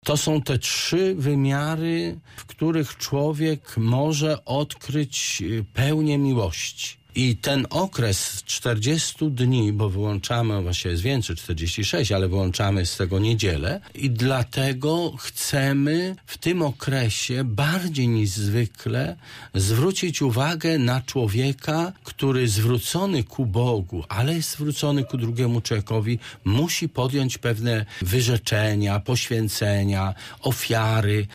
To są te 3 wymiary, w których człowiek może odkryć pełnię miłości. I ten okres 40 dni, bo wyłączamy, właściwie jest więcej, 46, ale wyłączamy z tego niedzielę i dlatego chcemy w tym okresie bardziej niż zwykle zwrócić uwagę na człowieka, który zwrócony ku Bogu, ale jest zwrócony ku drugiemu człowiekowi, musi podjąć pewne wyrzeczenia, poświęcenia, ofiary.